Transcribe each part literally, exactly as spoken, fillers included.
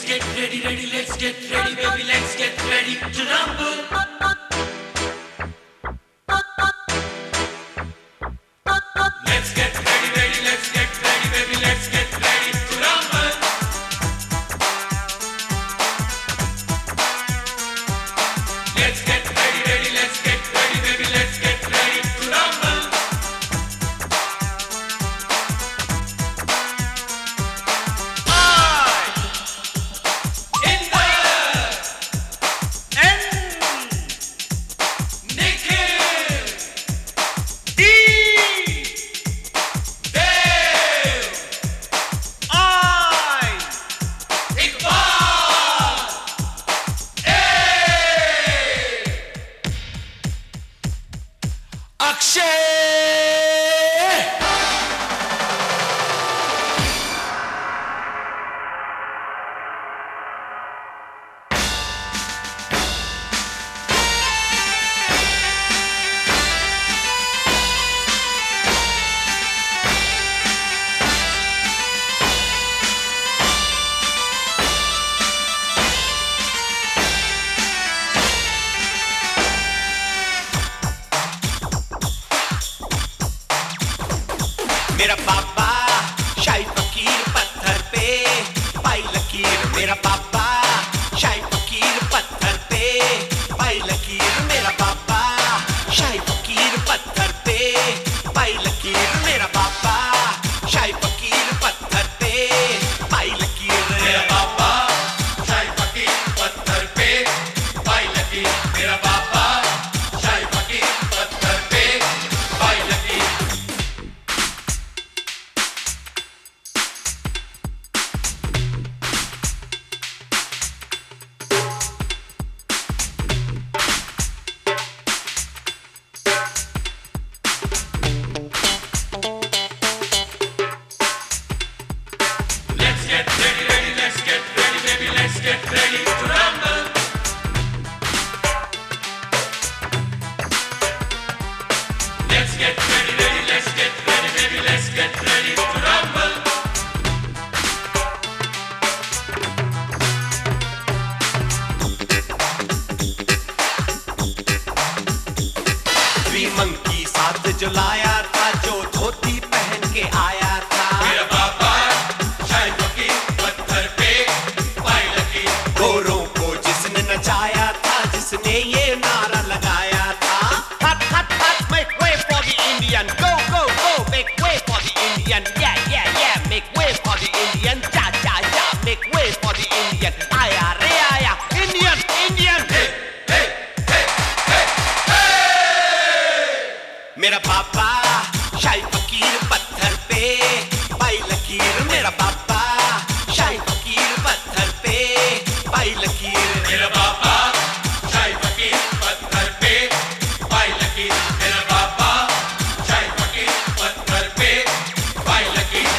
get ready, ready, let's get ready, baby, let's get ready to rumble. Let's get ready, ready, let's get ready, baby, let's get ready to rumble. Let's get ready, ready, let's get ready, baby, let's get ready to rumble. मेरा पापा शाही फकीर पत्थर पे पाई लकीर मेरा पापा शाही फकीर पत्थर पे पाई लकीर मेरा पापा शाही फकीर पत्थर पे पाई लकीर मेरा पापा शाही फकीर पत्थर पे पाई लकीर मेरा पापा शाही फकीर पत्थर पे पाई लकीर मेरा पापा शाही फकीर पत्थर पे पाई लकीर Get ready to rumble. Let's get ready, ready, let's get ready, baby, let's get ready to rumble. Three monkey साथ जो लाया था जो धोती पहन के आया था मेरा पापा शाही फकीर पत्थर पे पाई लकीर गोरों को जिसने नचाया था जिसने ये नारा लगाया था हट हट हट make way for the Indian go go go make way for the Indian yeah yeah yeah make way for the Indian ja ja ja make way for the Indian आया रे आया Indian Indian hey hey hey hey hey मेरा पापा शाही फकीर पत्थर पे पाई लकीर मेरा पापा शाही फकीर पत्थर पे पाई लकीर मेरा पापा शाही फकीर पत्थर पे पाई लकीर मेरा पापा शाही फकीर पत्थर पे पाई लकीर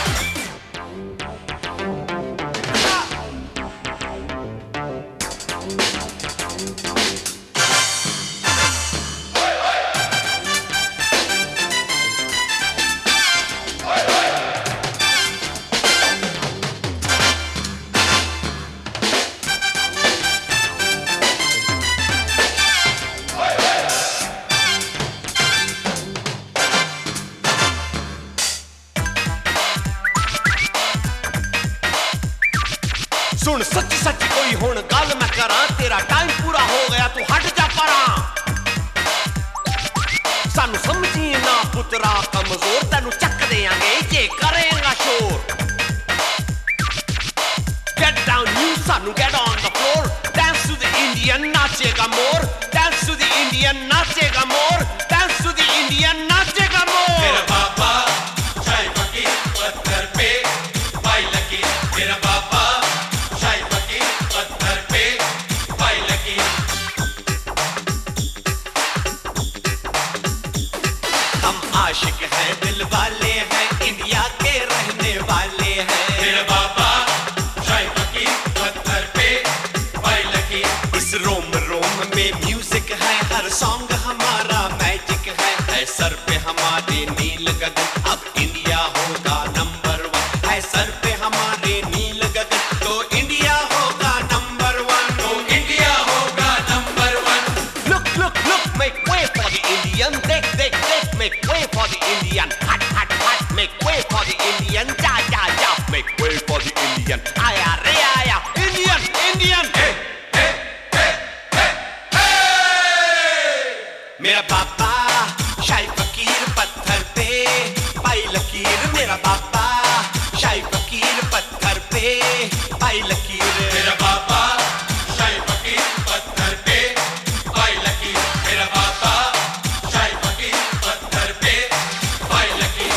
सुन सच सच कोई हुण गल मैं करा तेरा टाइम पूरा हो गया तू हट जा परा सानू समझी ना पुत्रा कमजोर तेनू चक देंगे जे करेगा शोर get down you सानू get on the floor dance to the Indian नाचेगा more dance to the Indian नाचेगा more dance to the Indian नाचेगा मोर मेरा पापा शाही फकीर पत्थर पे पाई लकीर मेरा पापा शाही फकीर पत्थर पे पाई लकीर हम आशिक हैं दिल वाले हैं इंडिया के रहने वाले हैं मेरा पापा शाही फकीर पत्थर पे पाई लकीर इस रोम रोम में म्यूजिक है हर सॉन्ग हमारा मैजिक है है सर पे हमारे नील गगन अब इंडिया होगा नंबर वन है सर पे हमारे नील गगन तो इंडिया होगा बाबा शाही फकीर पत्थर पे पाई लकीर मेरा बाबा शाही फकीर पत्थर पे पाई लकीर मेरा बाबा शाही फकीर पत्थर पे पाई लकीर मेरा बाबा शाही फकीर पत्थर पे पाई लकीर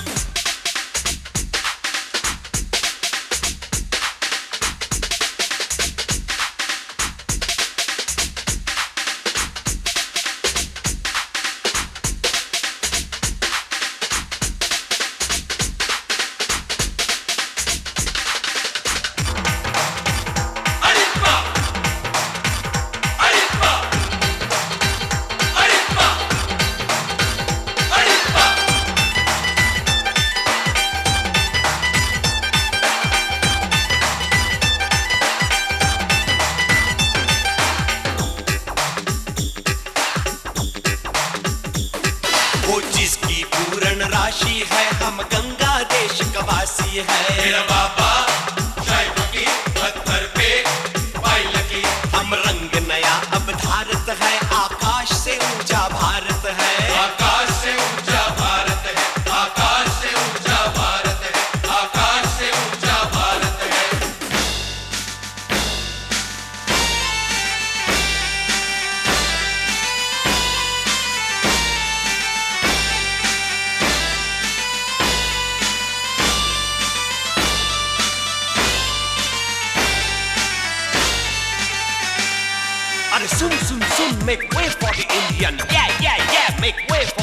वो जिसकी पूर्ण राशि है हम गंगा देश कवासी है मेरा बाबा शाही फकीर पत्थर पे पाई लकीर हम रंग नया अब धारत है आकाश से ऊंचा भारत है आकाश से ऊंचा भारत है आकाश से ऊंचा भारत है आकाश से ऊंचा भारत है अरे सुन सुन सुन make way for the Indian yeah yeah yeah make way